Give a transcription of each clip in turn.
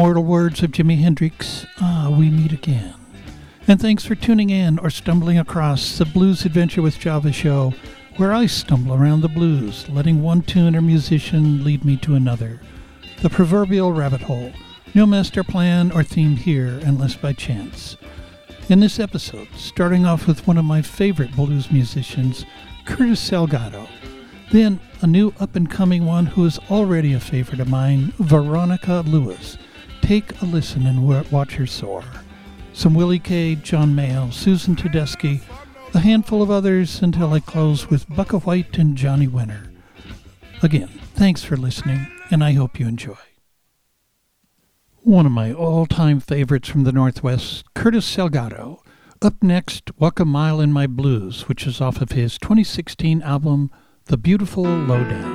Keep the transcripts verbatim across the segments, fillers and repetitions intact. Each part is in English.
immortal words of Jimi Hendrix, ah, we meet again. And thanks for tuning in or stumbling across the Blues Adventure with Java show, where I stumble around the blues, letting one tune or musician lead me to another. The proverbial rabbit hole, no master plan or theme here unless by chance. In this episode, starting off with one of my favorite blues musicians, Curtis Salgado. Then a new up-and-coming one who is already a favorite of mine, Veronica Lewis. Take a listen and watch her soar. Some Willie Cade, John Mayall, Susan Tedeschi, a handful of others until I close with Bucka White and Johnny Winter. Again, thanks for listening, and I hope you enjoy. One of my all-time favorites from the Northwest, Curtis Salgado. Up next, Walk a Mile in My Blues, which is off of his twenty sixteen album, The Beautiful Lowdown.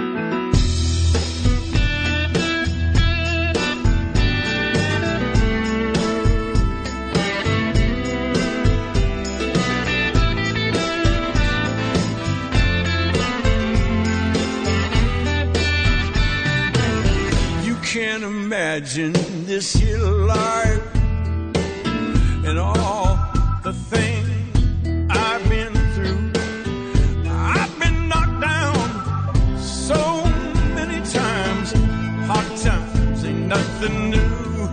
You can't imagine this here life and all the things I've been through. I've been knocked down so many times. Hard times ain't nothing new.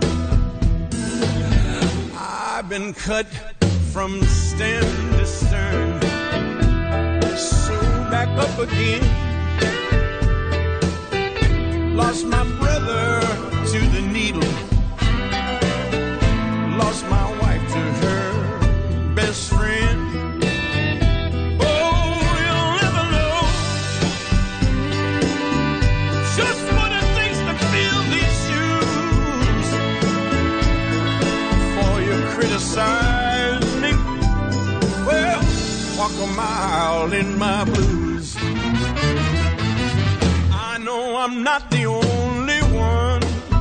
I've been cut from stem to stern, sewed back up again. Lost my brother to the needle, lost my wife to her best friend. Oh, you'll never know just what it takes to fill these shoes. Before you criticize me, well, walk a mile in my blues. I know I'm not the only one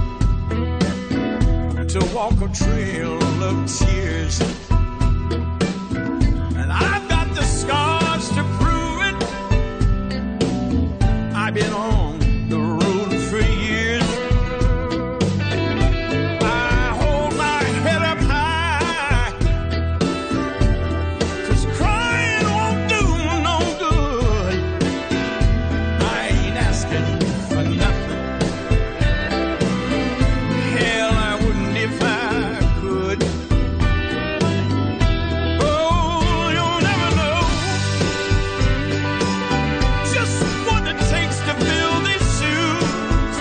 to walk a trail of tears, and I've got the scars to prove it. I've been on the road for years. I hold my head up high, 'cause crying won't do no good. I ain't asking for nothing. Hell, I wouldn't if I could. Oh, you'll never know just what it takes to fill these shoes.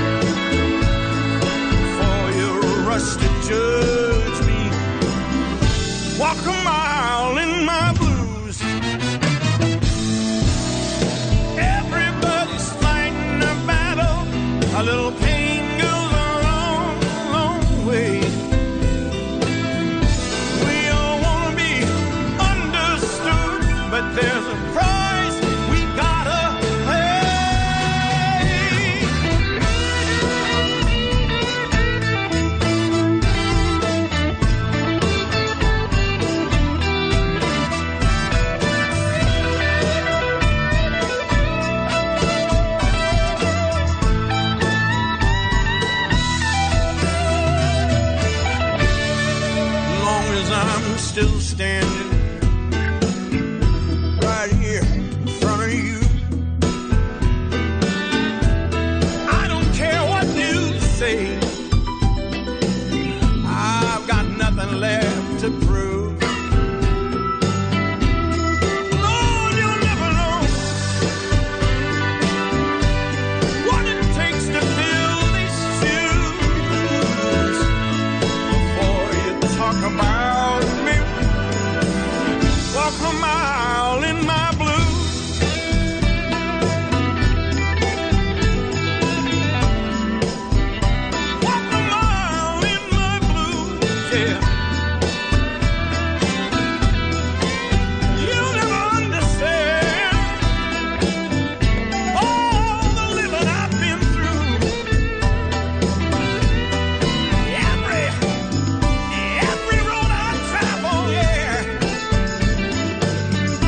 Before you rush to judge me, walk a mile in my blues. Everybody's fighting a battle. A little pain goes a long, long way. We all want to be understood, but there's a price we gotta pay. Long as I'm still standing right here in front of you, I don't care what you say. I've got nothing left to prove. Lord, you'll never know what it takes to fill these shoes. Before you talk about me, walk a mile in my blues. Walk a mile in my blues, yeah. You'll never understand all the living I've been through. Every, every road I travel, yeah.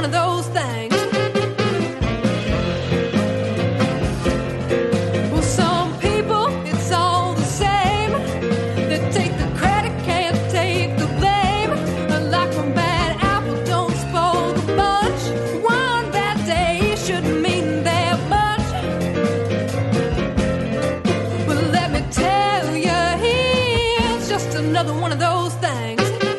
one of those things. Well, some people, it's all the same. They take the credit, can't take the blame. Like when bad apples don't spoil the bunch. One bad day shouldn't mean that much. But let me tell you, here's just another one of those things.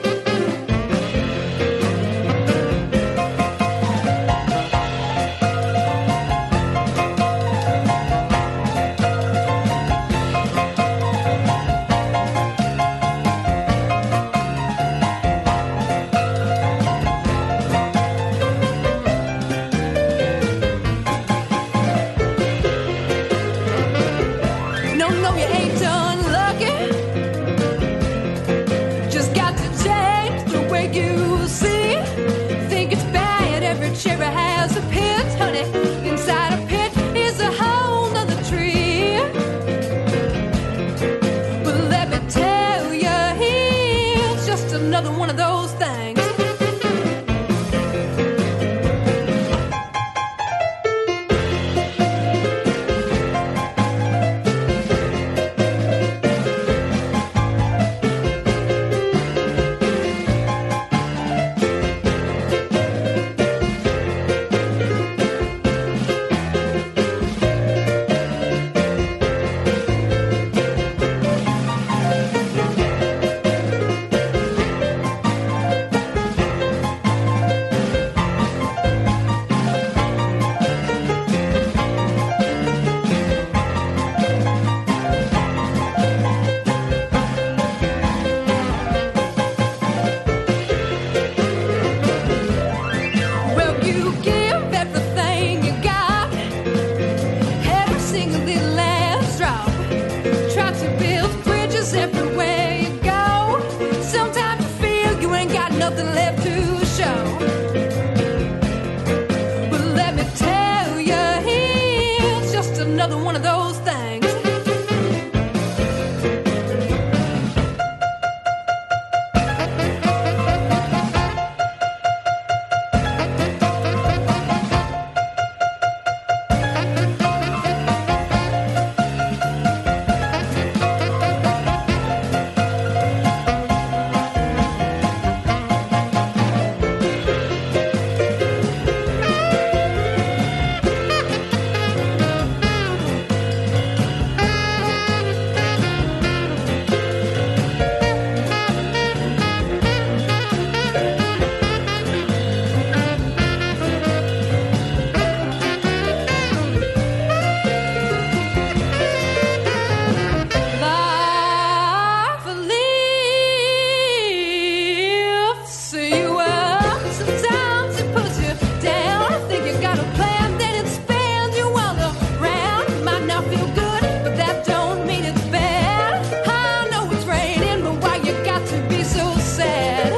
No, no, you ain't done lucky. Just got to change the way you see. Think it's bad, every cherry has a pit, honey. Inside a pit is a whole nother tree. But let me tell you, here's just another one of those things. Well, you give everything you got, every single little last drop. Try to build bridges everywhere you go. Sometimes you feel you ain't got nothing left to show. But let me tell you, here's just another one of those things. Life lifts you up. Sometimes it puts you down. I think you got a plan, then it spins you all around. Might not feel good, but that don't mean it's bad. I know it's raining, but why you got to be so sad?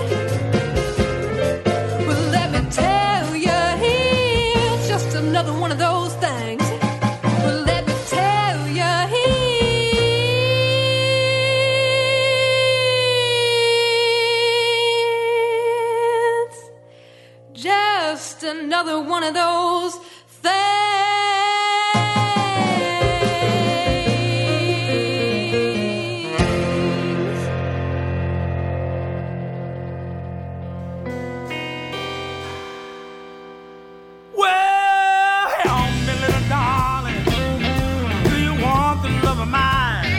Well, let me tell you, here's just another one of those things. Well, let me tell you, here's just another one of those things. Well, help me, little darling. Do you want the love of mine?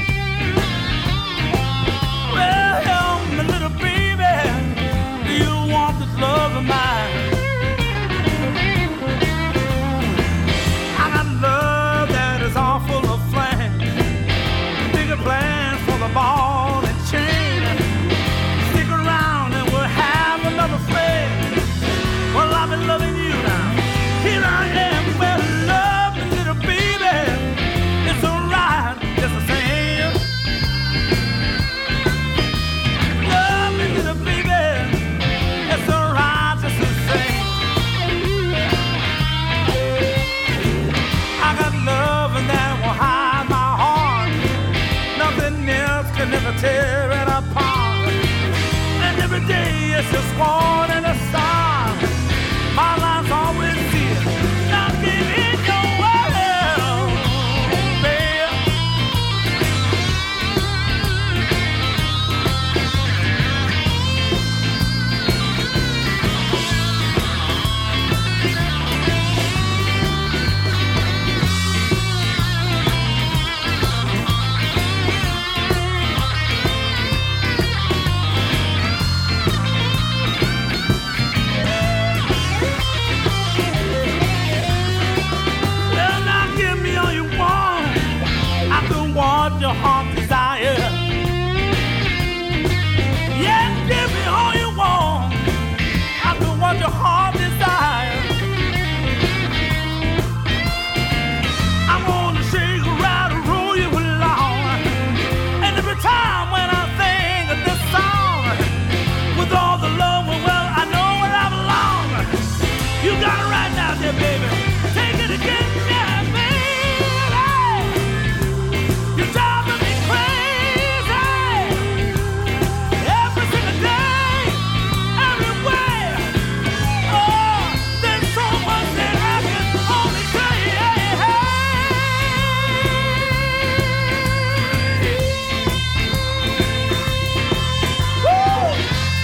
Well, help me, little baby. Do you want this love of mine? I got love that is all full of flame. Bigger plans for the ball and chain. Stick around and we'll have another flame. Well, I've been loving you now. Here I am. Well, love me, little baby. It's alright, just the same. Love me, little baby. It's alright, just the same. I got love and that will hide my heart. Nothing else can ever tear it apart. And every day it's just one and a star. My You got it right now, there, baby. Take it again, yeah, baby. You're driving me crazy. Every single day, everywhere. Oh, there's so much that I can only say. Woo!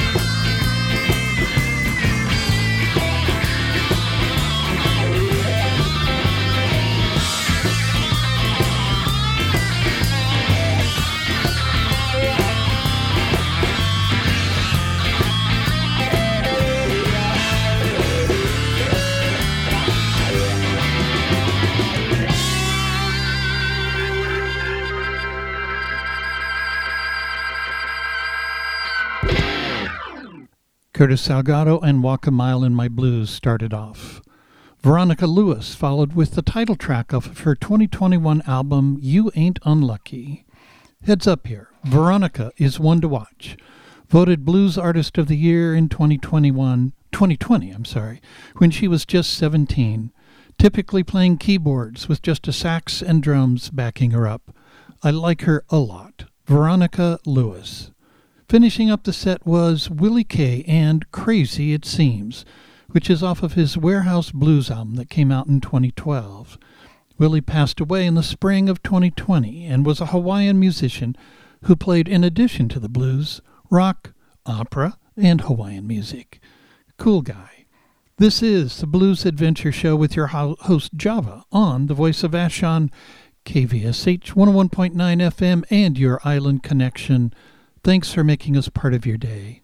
Curtis Salgado and Walk a Mile in My Blues started off. Veronica Lewis followed with the title track of her twenty twenty-one album, You Ain't Unlucky. Heads up here, Veronica is one to watch. Voted Blues Artist of the Year in twenty twenty-one, twenty twenty, I'm sorry, when she was just seventeen, typically playing keyboards with just a sax and drums backing her up. I like her a lot. Veronica Lewis. Finishing up the set was Willie Kay and Crazy It Seems, which is off of his Warehouse Blues album that came out in twenty twelve. Willie passed away in the spring of twenty twenty and was a Hawaiian musician who played, in addition to the blues, rock, opera, and Hawaiian music. Cool guy. This is the Blues Adventure Show with your ho- host Java on the Voice of Vashon, K V S H one oh one point nine F M, and your island connection. Thanks for making us part of your day.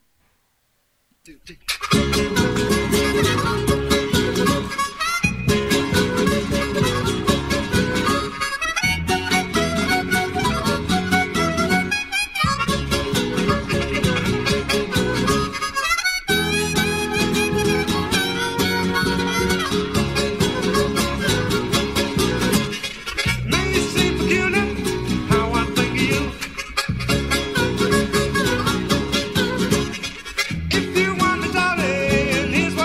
If you want me, darling, here's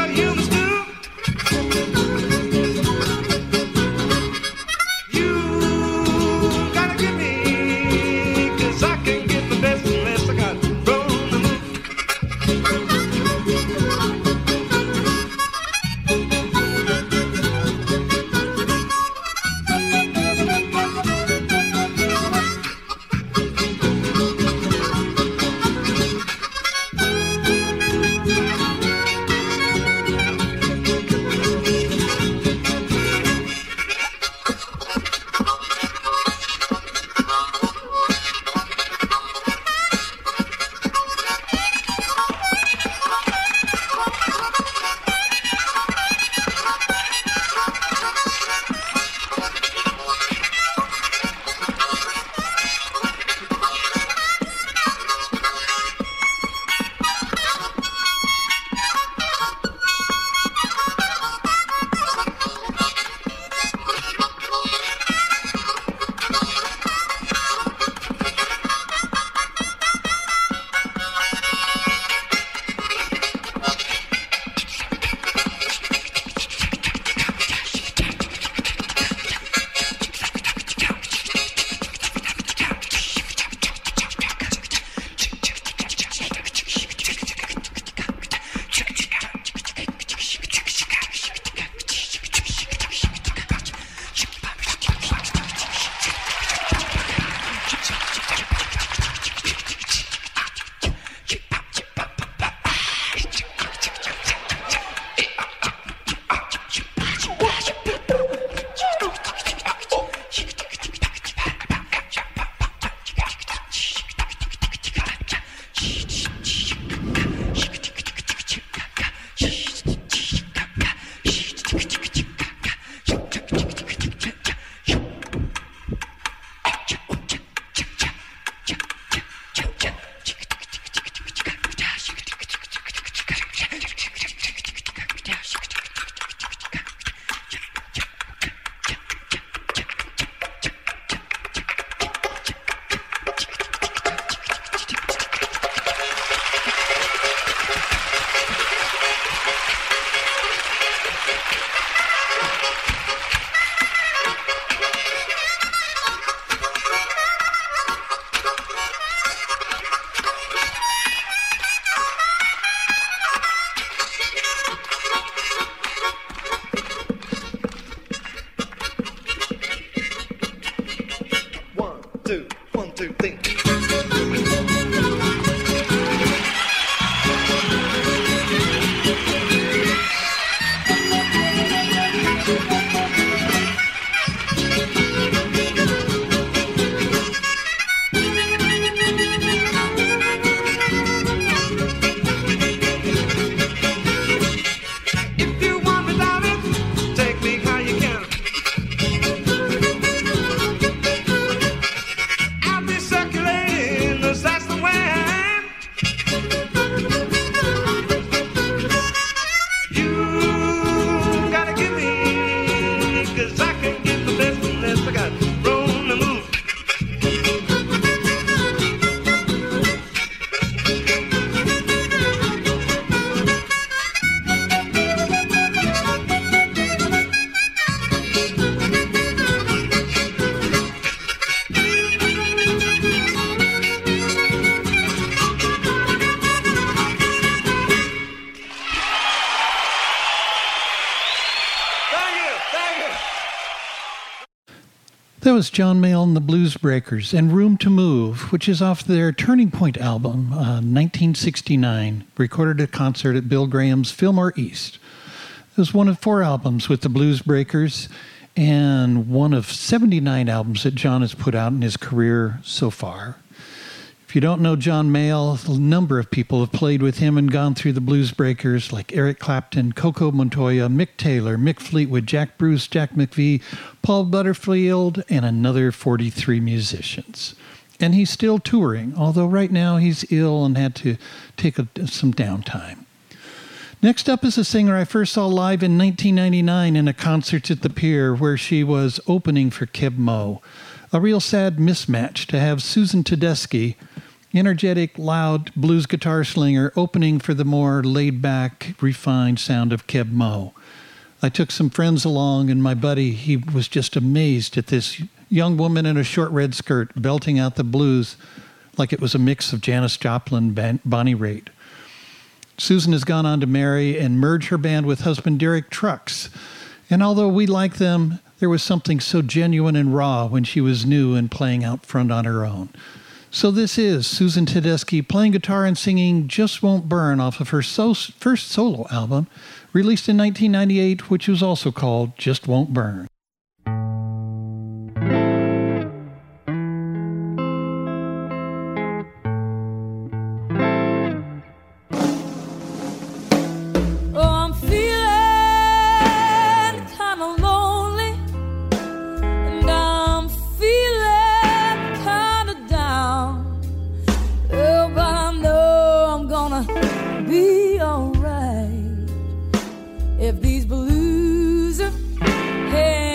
two, one, two, three. If you want me, darling, take me how you can. I'll be circulating the that's the way. You gotta give me, 'cause I can get the best unless I got room to move. Thank you, thank you. That was John Mayall and the Blues Breakers and Room to Move, which is off their Turning Point album, uh, nineteen sixty-nine, recorded at a concert at Bill Graham's Fillmore East. It was one of four albums with the Blues Breakers and one of seventy-nine albums that John has put out in his career so far. If you don't know John Mayall, a number of people have played with him and gone through the Blues Breakers, like Eric Clapton, Coco Montoya, Mick Taylor, Mick Fleetwood, Jack Bruce, Jack McVie, Paul Butterfield, and another forty-three musicians. And he's still touring, although right now he's ill and had to take a, some downtime. Next up is a singer I first saw live in nineteen ninety-nine in a concert at the Pier where she was opening for Keb Mo. A real sad mismatch to have Susan Tedeschi, energetic, loud blues guitar slinger, opening for the more laid-back, refined sound of Keb Mo. I took some friends along, and my buddy, he was just amazed at this young woman in a short red skirt belting out the blues like it was a mix of Janis Joplin and Bonnie Raitt. Susan has gone on to marry and merge her band with husband Derek Trucks. And although we like them, there was something so genuine and raw when she was new and playing out front on her own. So this is Susan Tedeschi playing guitar and singing Just Won't Burn off of her so- first solo album, released in nineteen ninety-eight, which was also called Just Won't Burn. Oh, I'm feeling kinda lonely, and I'm feeling kinda down. Oh, but I know I'm gonna be alright if these blues are heading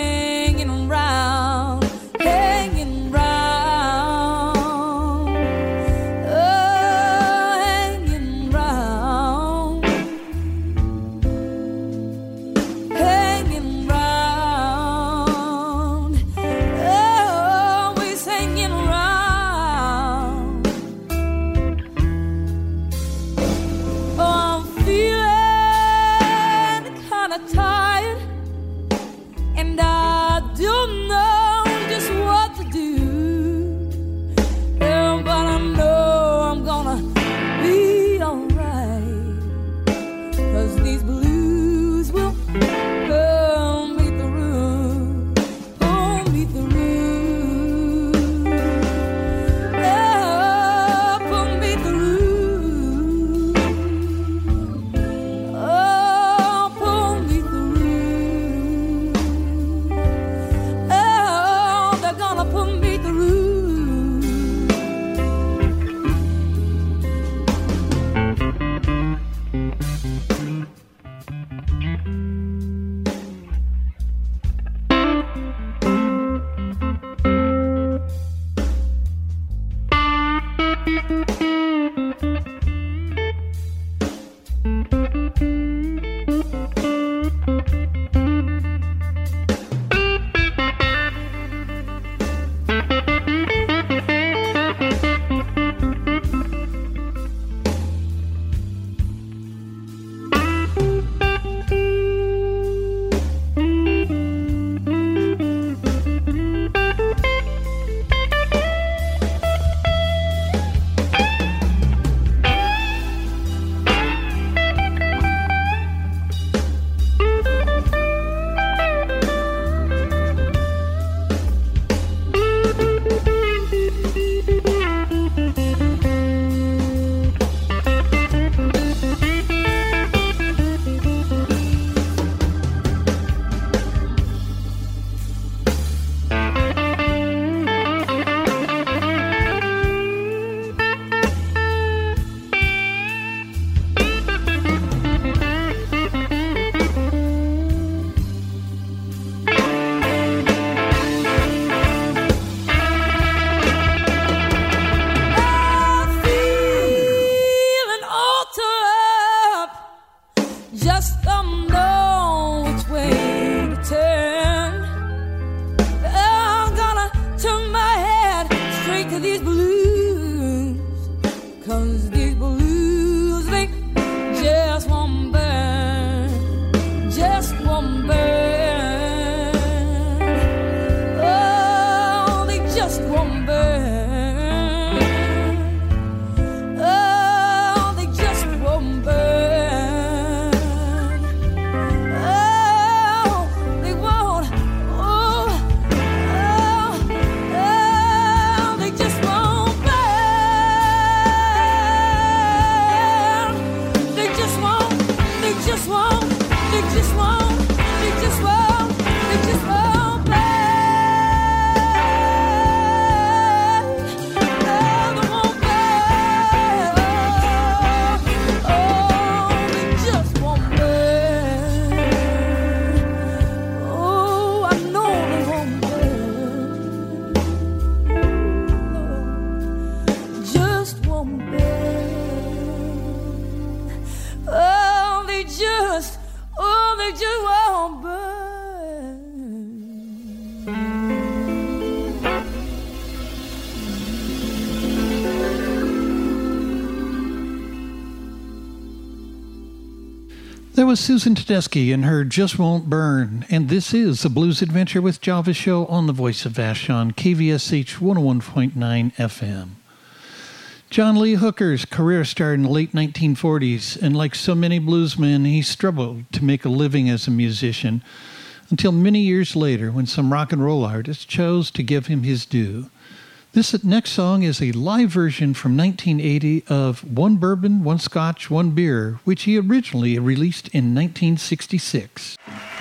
That was Susan Tedeschi and her Just Won't Burn. And this is the Blues Adventure with Java show on the Voice of Vashon, K V S H one oh one point nine F M. John Lee Hooker's career started in the late nineteen forties, and like so many bluesmen, he struggled to make a living as a musician until many years later when some rock and roll artists chose to give him his due. This next song is a live version from nineteen eighty of One Bourbon, One Scotch, One Beer, which he originally released in nineteen sixty-six.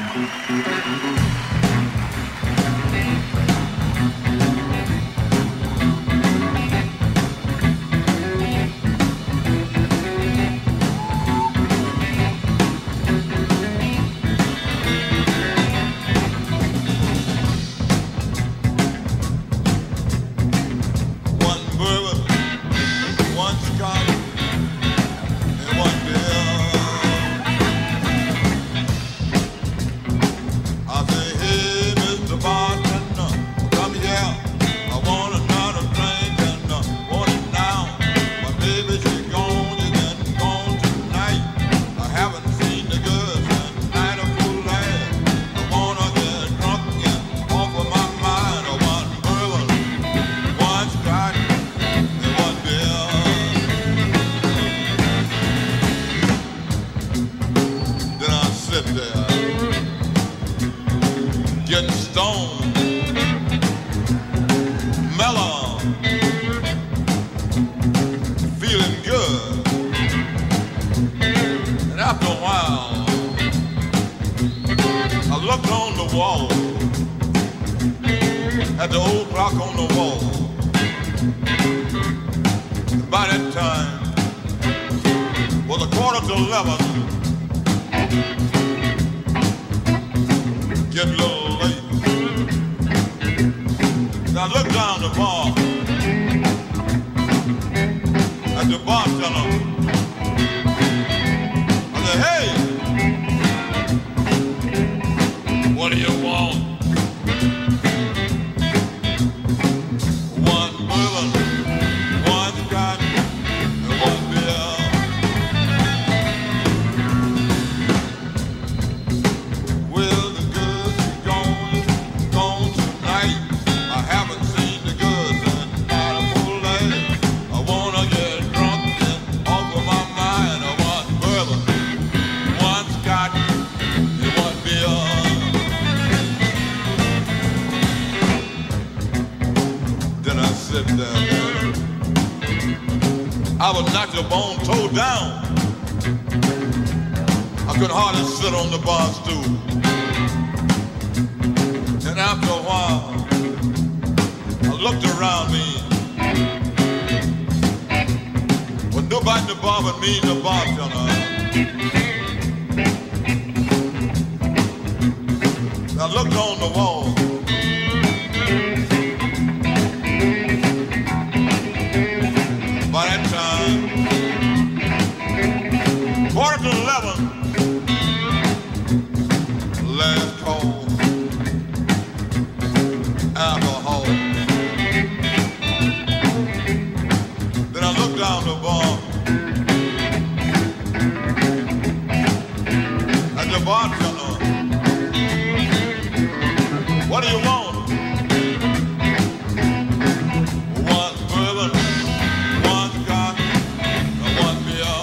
I would knock your bone toe down. I could hardly sit on the bar stool. And after a while, I looked around me. With nobody in the bar but me and the bartender. I looked on the wall. By that time, quarter to eleven, last call, alcohol. Then I looked down the bar at the bartender. What do you want? One bourbon, one scotch, and one beer.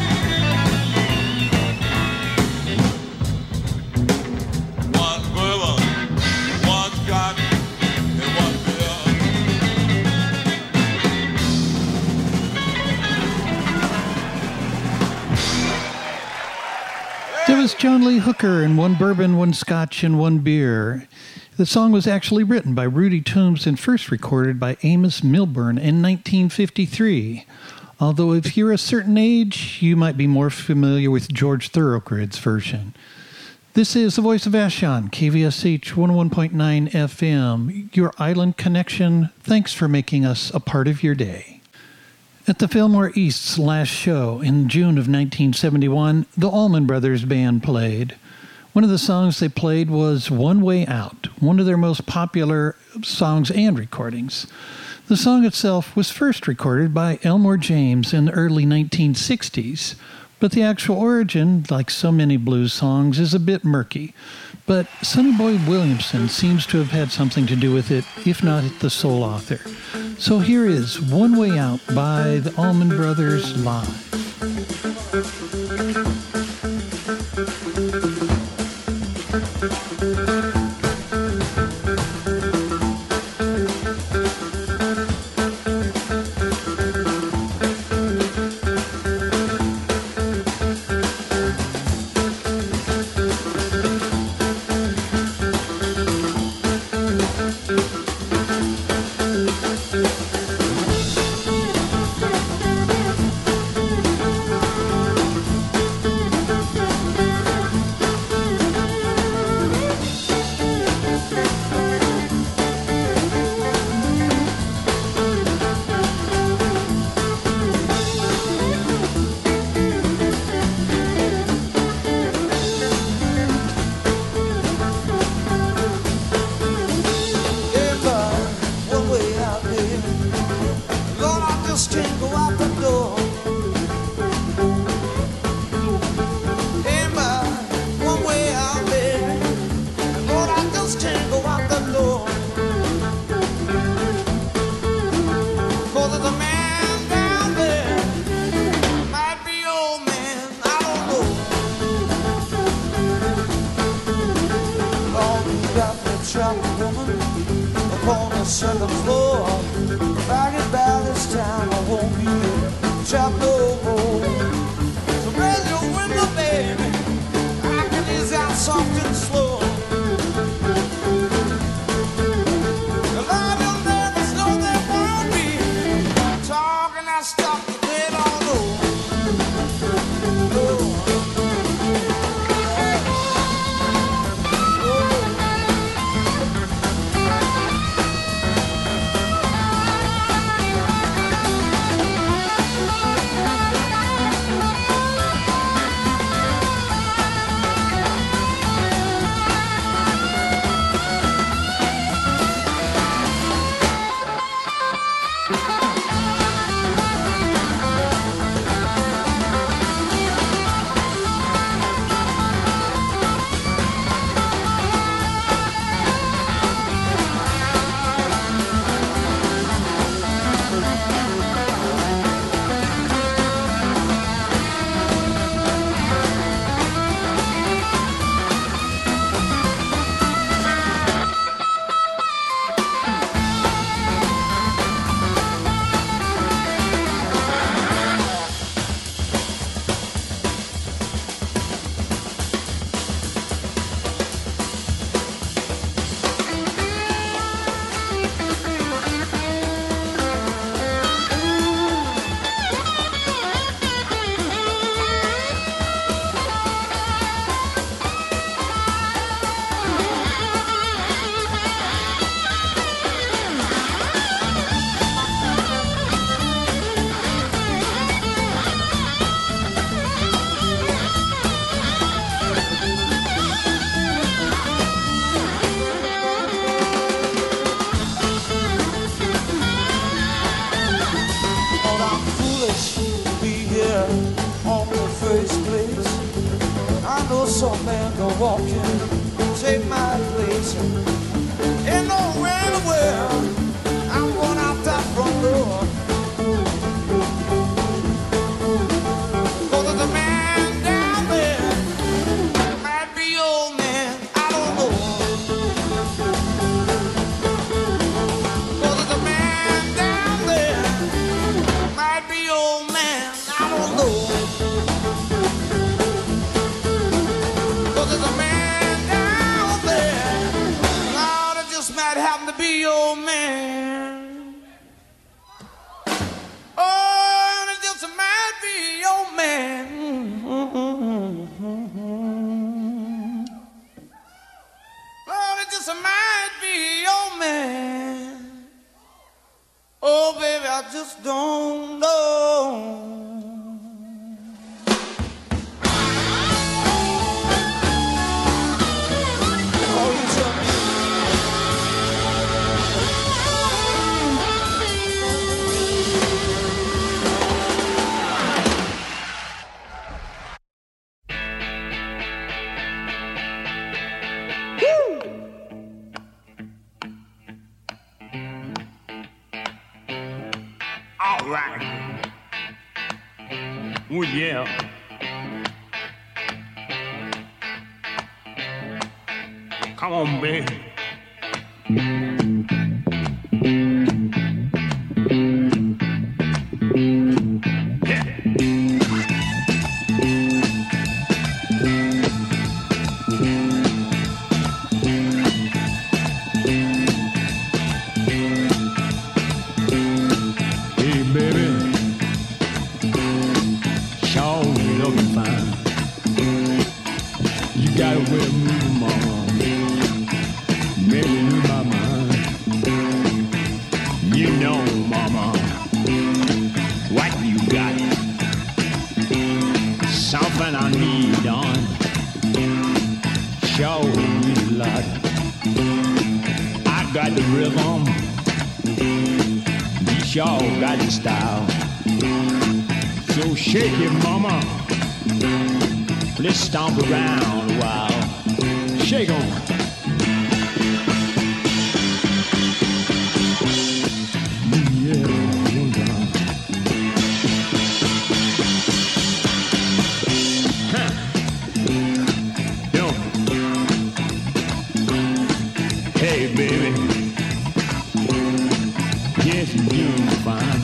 One bourbon, one scotch, and one beer. There was John Lee Hooker and One Bourbon, One Scotch, and One Beer. The song was actually written by Rudy Toombs and first recorded by Amos Milburn in nineteen fifty-three. Although if you're a certain age, you might be more familiar with George Thorogood's version. This is the Voice of Vashon, K V S H one oh one point nine F M, your island connection. Thanks for making us a part of your day. At the Fillmore East's last show in June of nineteen seventy-one, the Allman Brothers Band played. One of the songs they played was One Way Out, one of their most popular songs and recordings. The song itself was first recorded by Elmore James in the early nineteen sixties, But the actual origin, like so many blues songs, is a bit murky. But Sonny Boy Williamson seems to have had something to do with it, if not the sole author. So here is One Way Out by the Allman Brothers live. All right. Oh, yeah. Come on, baby. Stomp around a while. Shake on. Yeah, huh. Yo. Hey, baby. Yes, you're doing fine.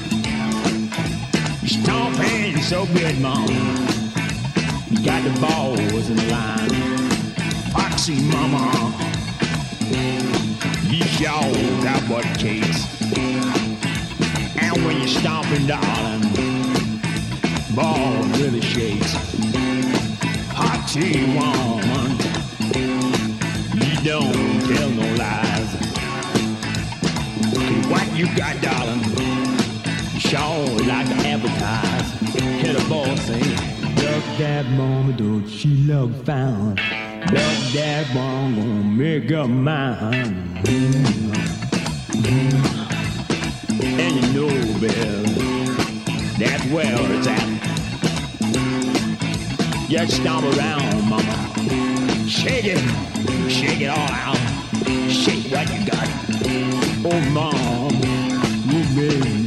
You stomping so good, Mom. Got the balls in the line. Foxy mama, you sure got what it takes. And when you're stomping, darling, ball really shakes. Foxy woman, you don't tell no lies. What you got, darling, you sure like to advertise. Hear the boss say, look that mama, don't she look fine? Look that one gonna make her mine. Mm-hmm. And you know, Bill, that's where it's at. Just stomp around, mama. Shake it, shake it all out. Shake what you got. Oh, mom, oh, baby.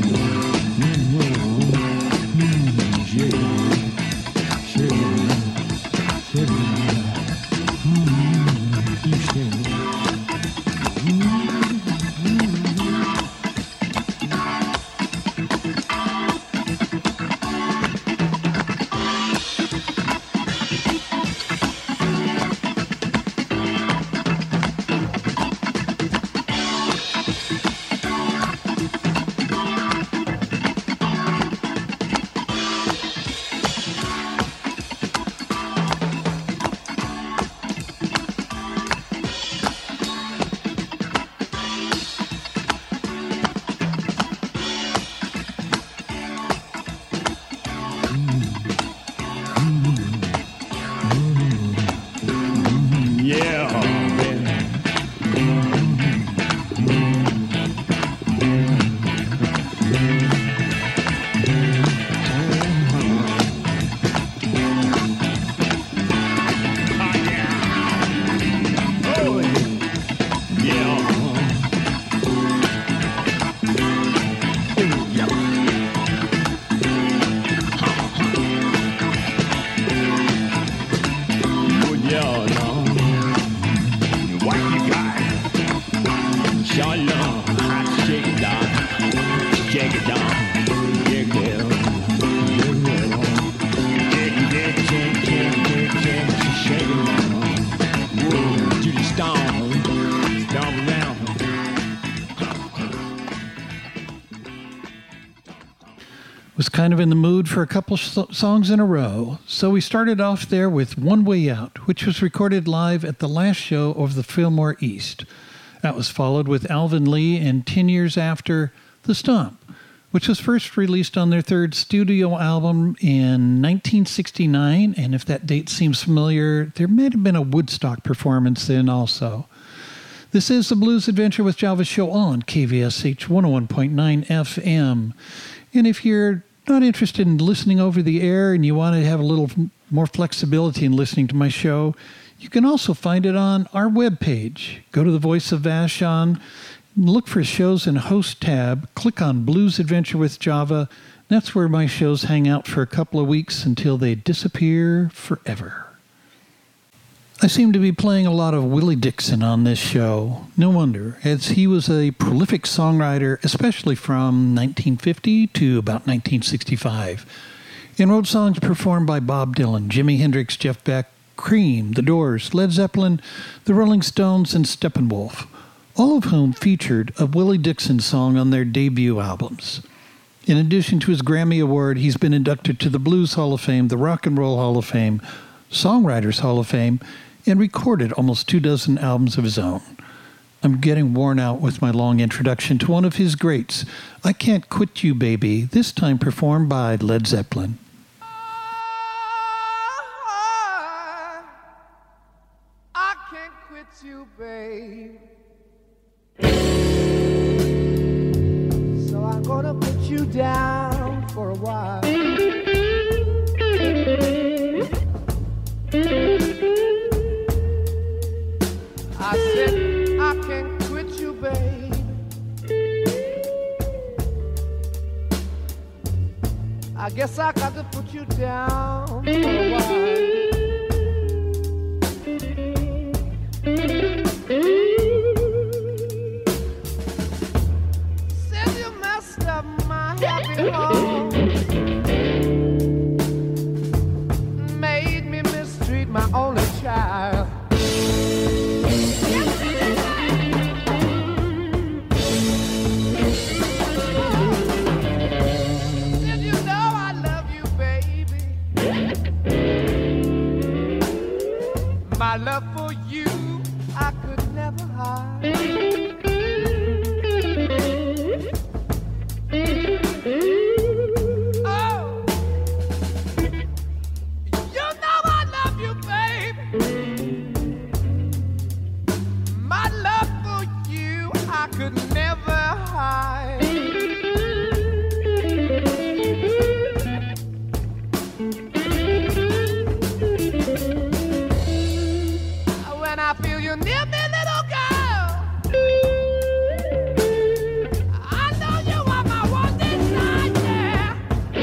Was kind of in the mood for a couple so- songs in a row, so we started off there with One Way Out, which was recorded live at the last show of the Fillmore East. That was followed with Alvin Lee and ten years after, The Stomp, which was first released on their third studio album in nineteen sixty-nine, and if that date seems familiar, there may have been a Woodstock performance then also. This is the Blues Adventure with Java show on K V S H one oh one point nine F M. And if you're not interested in listening over the air and you want to have a little more flexibility in listening to my show, you can also find it on our webpage. Go to the Voice of Vashon Look for shows in Host tab, click on Blues Adventure with Java. That's where my shows hang out for a couple of weeks until they disappear forever. I seem to be playing a lot of Willie Dixon on this show. No wonder, as he was a prolific songwriter, especially from nineteen fifty to about nineteen sixty-five, and wrote songs performed by Bob Dylan, Jimi Hendrix, Jeff Beck, Cream, The Doors, Led Zeppelin, The Rolling Stones, and Steppenwolf, all of whom featured a Willie Dixon song on their debut albums. In addition to his Grammy Award, he's been inducted to the Blues Hall of Fame, the Rock and Roll Hall of Fame, Songwriters Hall of Fame, and recorded almost two dozen albums of his own. I'm getting worn out with my long introduction to one of his greats, I Can't Quit You Baby, this time performed by Led Zeppelin. I can't quit you, babe. So I'm gonna put you down for a while. I said I can't quit you, babe. I guess I got to put you down for a while. Said you messed up my happy home, made me mistreat my only child. My love for you, I could never hide. Oh, you know I love you, baby. My love for you, I could never hide. I feel you near me, little girl. I know you are my one desire.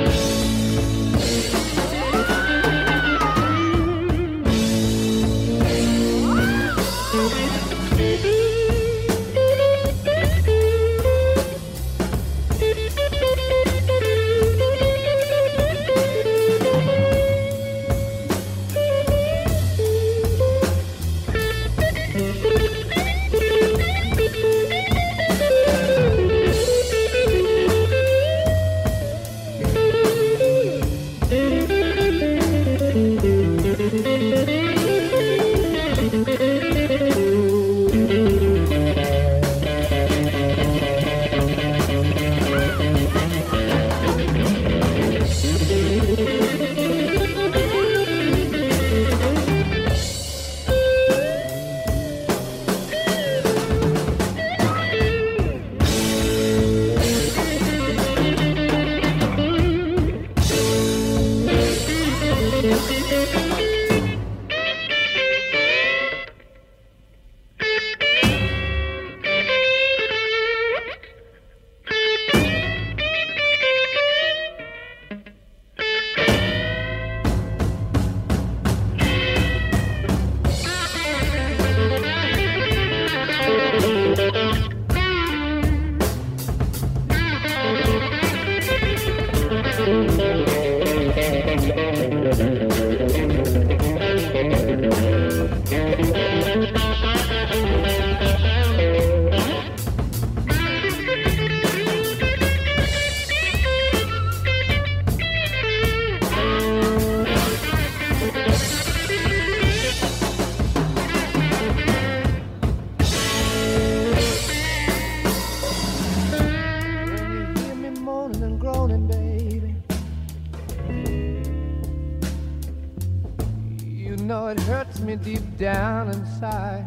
It hurts me deep down inside.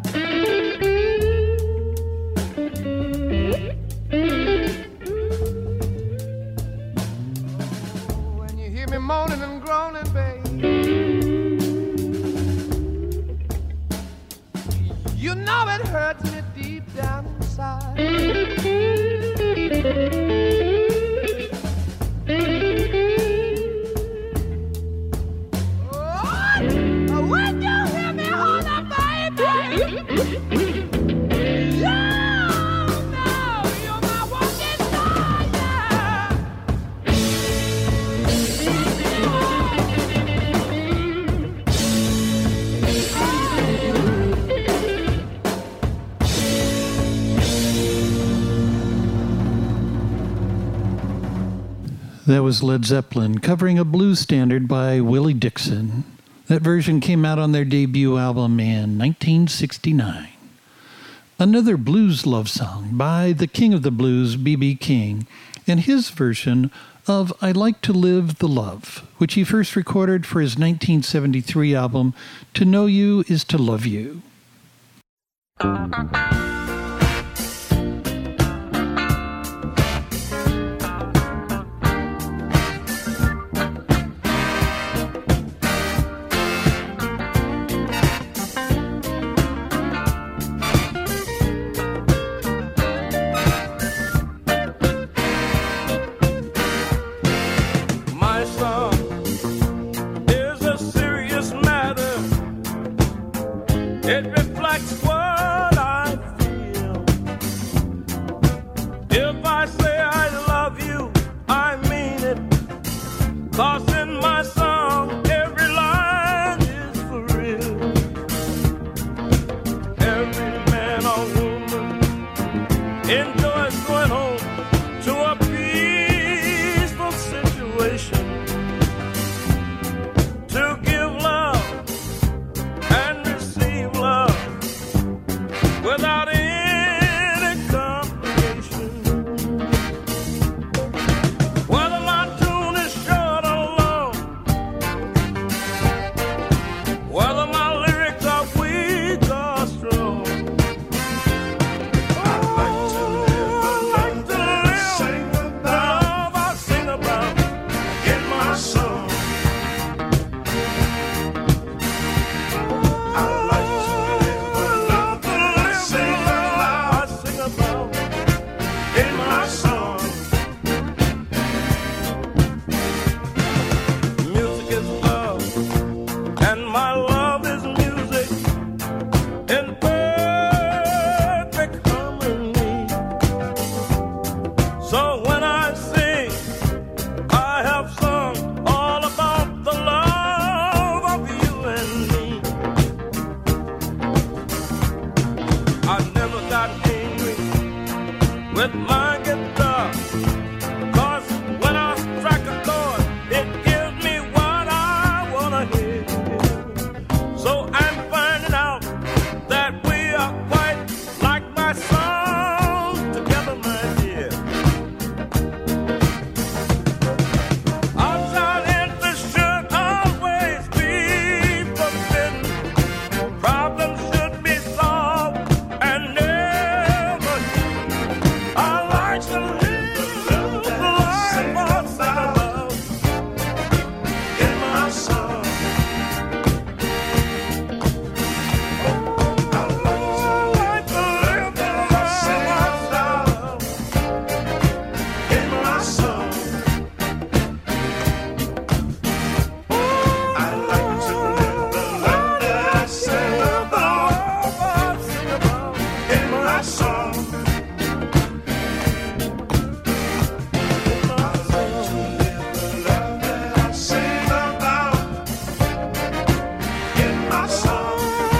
Oh, when you hear me moaning and groaning, babe, you know it hurts hurts me deep down inside. Oh, when you hear me holler, baby. That was Led Zeppelin covering a blues standard by Willie Dixon. That version came out on their debut album in nineteen sixty-nine. Another blues love song by the king of the blues, B B King, and his version of I Like to Live the Love, which he first recorded for his nineteen seventy-three album, To Know You Is to Love You. It reflects what I feel. If I say I love you, I mean it. 'Cause in my song, every line is for real. Every man or woman enjoys going home to a peaceful situation. To give love and receive love without any complication. Whether my tune is short or long, whether my lyrics are weak or strong, I like to live, I like to live, sing about love I sing about in my song. I like to live the love that I sing about, I sing about in my song. Music is love, and my love is music in perfect harmony. So when I sing, I have sung all about the love of you and me. I never got angry with my guitar, 'cause when I strike a chord, it gives me what I wanna hear. So I'm finding out that we are quite like my song together, my dear. Outside interest should always be forbidden. Problems should be solved and never hidden. I like to live the life I sing about in my song. I like to live the life I sing about in my song. I like to live the life that I sing about in my song. I like to live the life that I sing about in my song.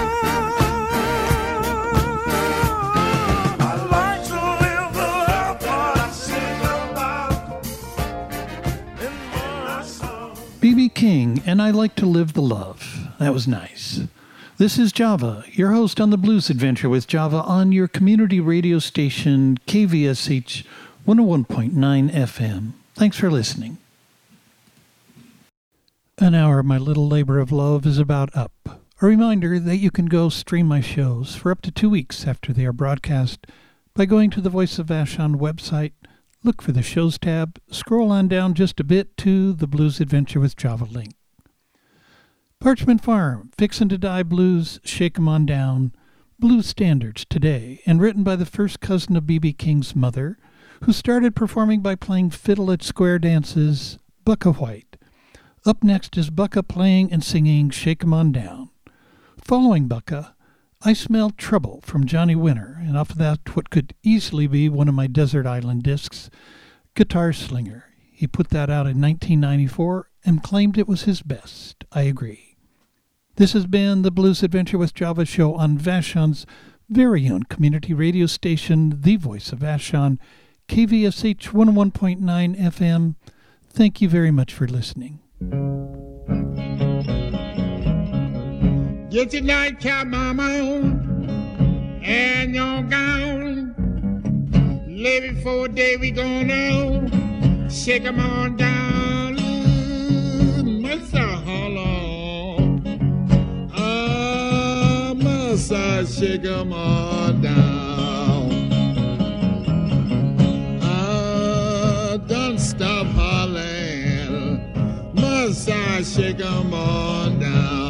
I like to live the life that I sing about in my song. B B King, and I Like to Live the Love. That was nice. This is Java, your host on the Blues Adventure with Java on your community radio station K V S H one oh one point nine F M. Thanks for listening. An hour of my little labor of love is about up. A reminder that you can go stream my shows for up to two weeks after they are broadcast by going to the Voice of Vashon website, look for the Shows tab, scroll on down just a bit to the Blues Adventure with Java link. Parchment Farm, Fixin' to Die Blues, Shake 'em on Down, blues standards today, and written by the first cousin of B B King's mother, who started performing by playing fiddle at square dances, Bucka White. Up next is Bucka playing and singing Shake 'Em On Down. Following Bucka, I Smell Trouble from Johnny Winter, and off of that what could easily be one of my Desert Island discs, Guitar Slinger. He put that out in nineteen ninety-four and claimed it was his best. I agree. This has been the Blues Adventure with Java show on Vashon's very own community radio station, the voice of Vashon, K V S H one oh one point nine F M. Thank you very much for listening. Get your nightcap, mama, and your gown. Lay before day we gonna shake 'em on down. Must I holler? Ah, must I shake 'em on down? Ah, don't stop hollering. Must I shake 'em on down?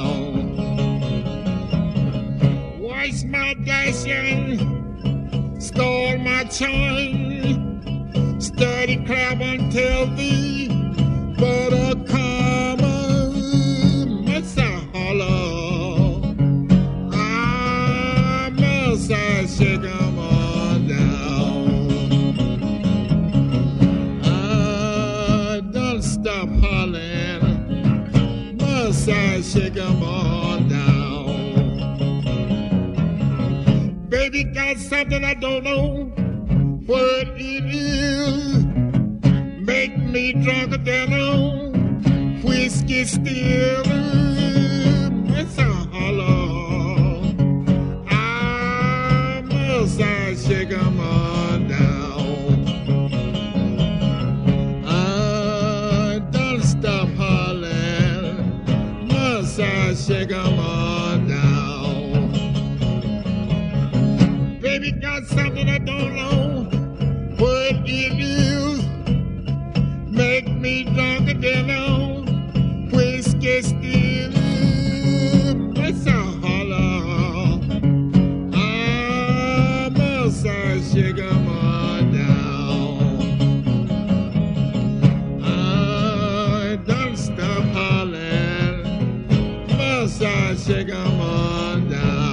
Wash my dashing, stole my chain, study crab until the butter come. Must I holler? Ah, must I shake 'em on down? Ah, don't stop hollering. Must I shake 'em on down? Baby got something I don't know what it is. Make me drunker than a whiskey still. Must I holler? Ah, must I shake 'em on down? Ah, don't stop hollering. Must I shake 'em on down? Baby got something I don't know what it is. Make me drunker than a whiskey still. Must I holler? Ah, must I shake 'em on down? Ah, don't stop hollering. Must I shake 'em on down?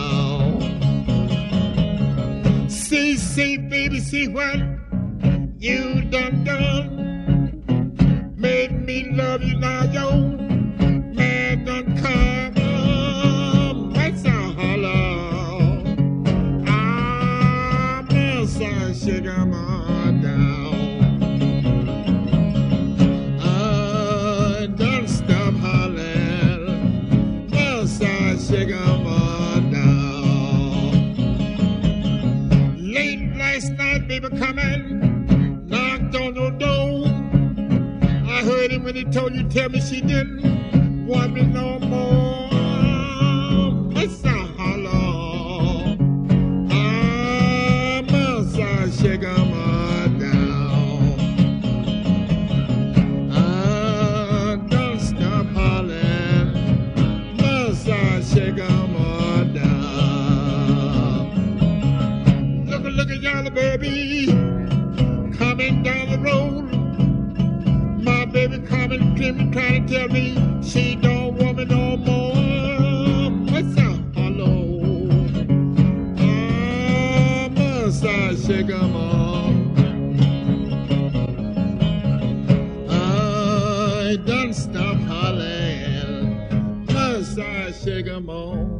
See, see, baby, see what you done done. Made me love you now, yo. Man done come. Must I holler? Ah, must I shake 'em on down? Ah, don't stop hollering. Must I shake 'em on down? Late last night, baby, coming, knocked on your door. I heard him when he told you, tell me she didn't want me no more. Must I holler? Ah, must I shake 'em on down? Ah, don't stop hollering. Must I shake 'em on down? Look, look at y'all, baby, coming down the road. My baby coming to me, trying to tell me she don't want me no more. What's up, hello? Ah, must I shake 'em on? I don't stop hollering. Must I shake 'em on?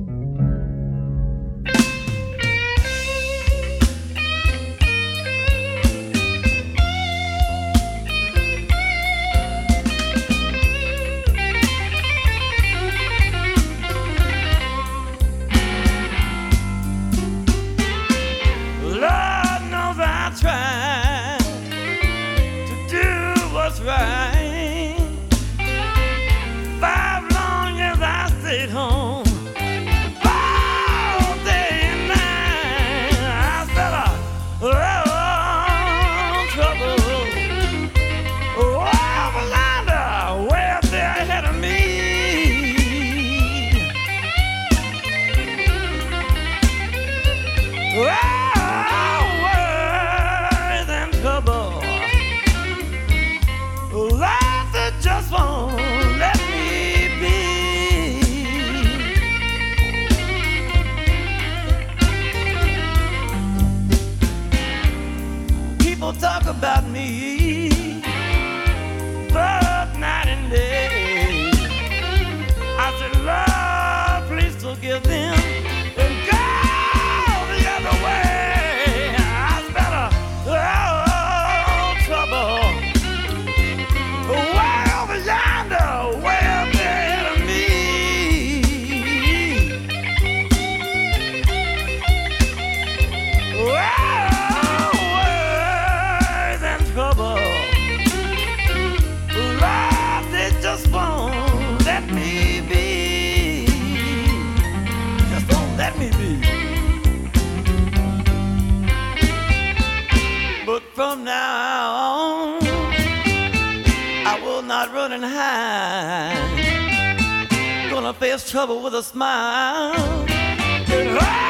talk about me, but night and day. I said, Lord, please forgive them and go the other way. I spent a oh, trouble way over yonder, way up ahead of me. Oh, worries and trouble. Lord, they just won't let me be. Just won't let me be. But from now on, I will not run and hide. Gonna face trouble with a smile. And